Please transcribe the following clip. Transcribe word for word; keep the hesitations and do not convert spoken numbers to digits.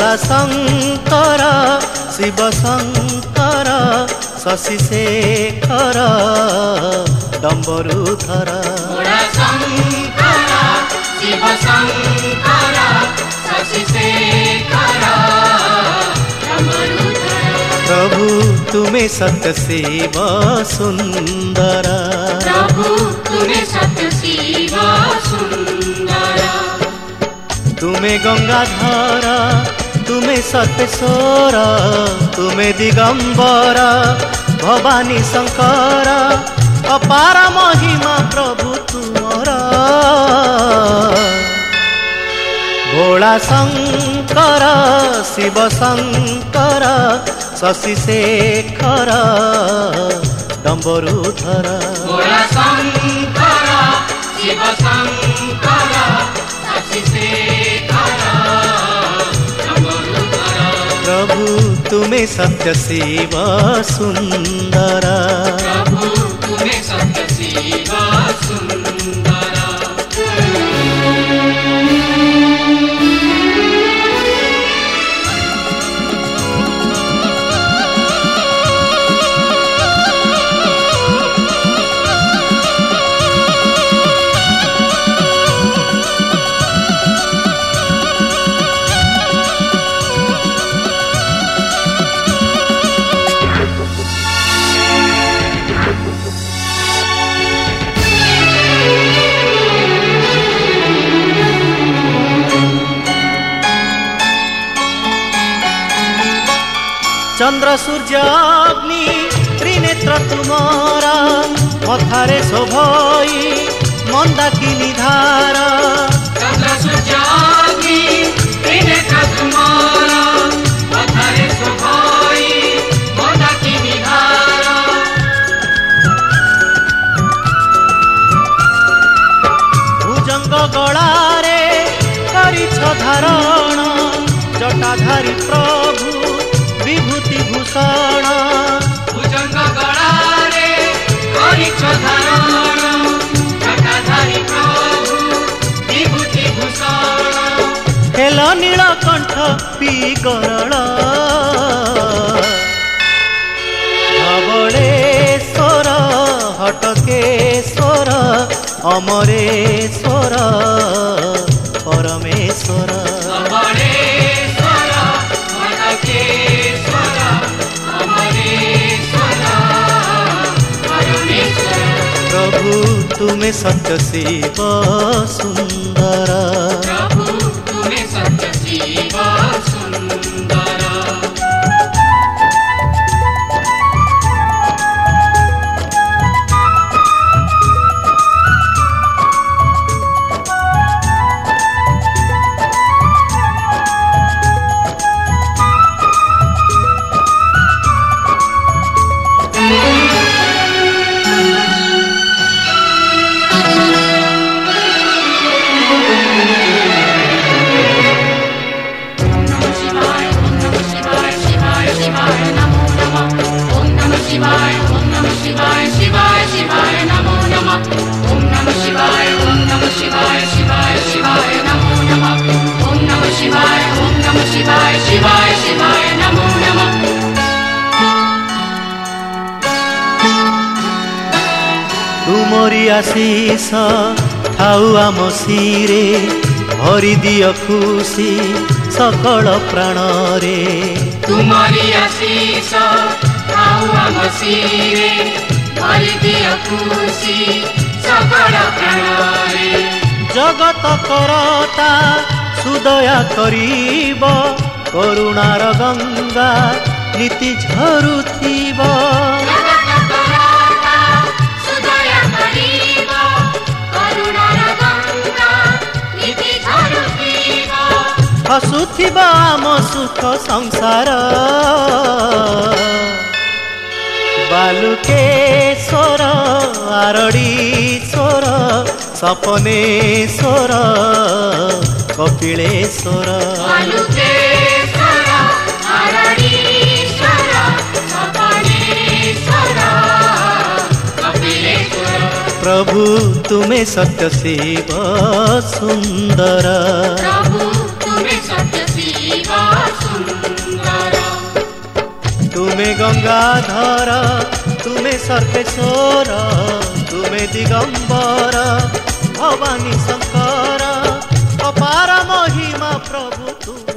भोला शंकर शिव शंकर शशि शेखर डम्बरुधर भोला शंकर शिव शंकर शशि शेखर डम्बरुधर। प्रभु तुम्हें सत्य शिव सुंदर, प्रभु तुम्हें सत्य शिव सुंदर। तुम्हें गंगाधर तुम्हें सत्येश्वर तुम्हें दिगंबर भवानी शंकर अपार महिमा प्रभु तुमरा। भोला शंकर शिव शंकर शशि शेखर डम्बरुधर। भोला शंकर शिव शंकर शशि शेखर डम्बरुधर। प्रभु तुम्हें सत्य शिव सुंदर, प्रभु तुम्हें सत्य शिव सुंदर। चंद्र सूर्य अग्नि त्रिनेत्र तुमारा मथारे शोभई मंदाकिनी धारा। चंद्र सूर्य अग्नि त्रिनेत्र तुमारा मथारे शोभई मंदाकिनी धारा। भुजंग गलारे करिछ धारण जटाधारी प्रभु विभूति भूषण। भुजंग गलारे करिछ धारण जटाधारी प्रभु विभूति भूषण। हेल नीलकंठ पी गरल धवलेश्वर हटकेश्वर अमरेश्वर परमेश्वर। प्रभु तुम्हें सत्य शिव सुंदर, प्रभु तुम्हें सत्य शिव सुंदर। शिवाय ओम नमः शिवाय शिवाय शिवाय नमो नमः। ओम नमः शिवाय ओम नमः शिवाय शिवाय शिवाय नमो नमः। ओम नमः शिवाय ओम नमः शिवाय शिवाय शिवाय नमो नमः। तुमरी आशीष थाउ आम सिरे भरी दिय खुशी सकल प्राण रे। तुमरी आशीष थाउ आम सिरे भरी दिय खुशी सकल प्राण रे। जगत करता सुदया करीब करुणार गंगा नीति झरुथिब। हसुथिबा आम सुख संसार बालुकेश्वर आरडीश्वर सपनेश्वर कपिलेश्वर। प्रभु तुम्हें सत्य शिव सुंदर, प्रभु तुम्हें सत्य शिव गंगाधर तुमे सर्वेश्वर तुमे दिगंबर भवानी शंकर अपार महिमा प्रभु तू